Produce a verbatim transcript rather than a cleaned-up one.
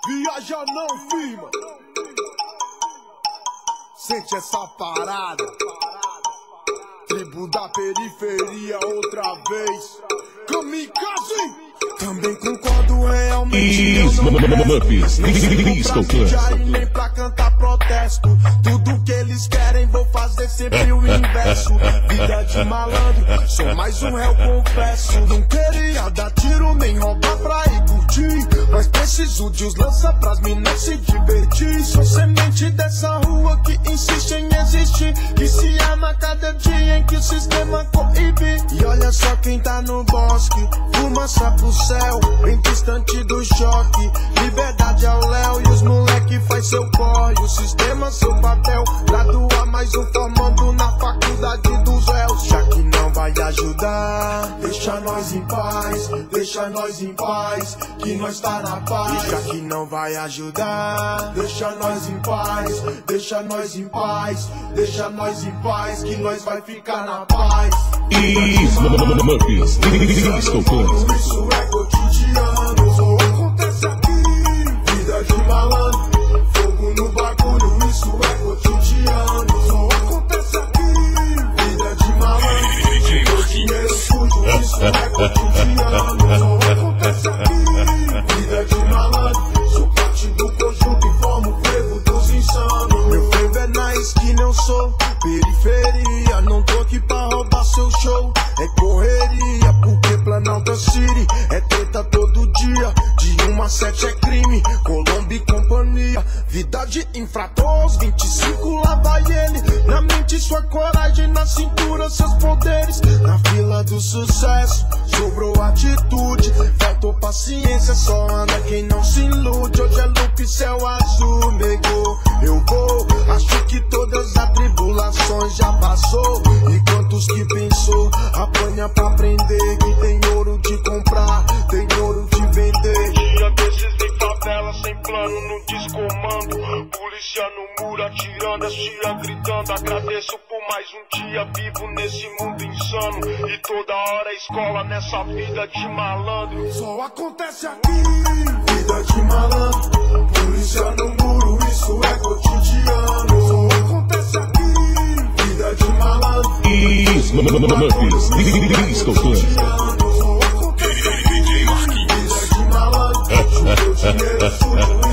Viaja não, firma. Sente essa parada. Tribo da periferia outra vez. Kamikaze. Também concordo realmente. Isso, Muffins, Não pra nem pra cantar protesto. Tudo que eles querem vou fazer sempre o inverso. Vida de malandro, sou mais um réu, confesso. Não queria dar tiro nem roubar pra ir curtir, mas preciso de os lança pras minas se divertir. Sou semente dessa rua que insiste em existir, que se ama cada dia em que o sistema coíbe. E olha só quem tá no bosque, fumaça pro céu, bem distante do choque. Liberdade ao léu e os moleque faz seu corre. O sistema seu papel, graduar mais um formando na faculdade dos réus. Já que não vai ajudar, deixa nós em paz, deixa nós em paz, que nós tá na paz. E já que não vai ajudar, deixa nós em paz, deixa nós em paz, deixa nós em paz, que nós vai ficar na paz. Isso, Muffins, Isso é cotidiano, só acontece aqui. Vida de malandro, fogo no bagulho, isso é cotidiano, só acontece aqui. Vida de malandro, dinheiro sujo, isso é cotidiano, só acontece aqui. Vida de malandro, sou parte do conjunto e formo o frevo dos insanos. Meu frevo é na esquina, eu sou periferia, não tô aqui pra roubar seu show. É correria, porque Planalto City é treta todo dia. De uma a sete é crime, Colombo e companhia. Vida de infrator, vinte e cinco lá vai ele. Na mente sua coragem, na cintura seus poderes. Na fila do sucesso, sobrou atitude. Faltou paciência, só anda quem não se ilude. Hoje é loop, céu azul, negou. Eu vou, acho que todas as tribulações já passou. E quantos que pensou, apanha pra aprender. Que tem ouro de comprar, tem ouro de vender. Dia desses em favela, sem plano no descomando. Polícia no muro atirando, as tia gritando. Agradeço por mais um dia vivo nesse mundo insano. E toda hora escola nessa vida de malandro. Só acontece aqui, vida de malandro. Polícia no muro, isso é cotidiano. Só acontece aqui, vida de malandro. Isso, Muffins, Só acontece aqui, vida de malandro. Chupa o dinheiro sujo.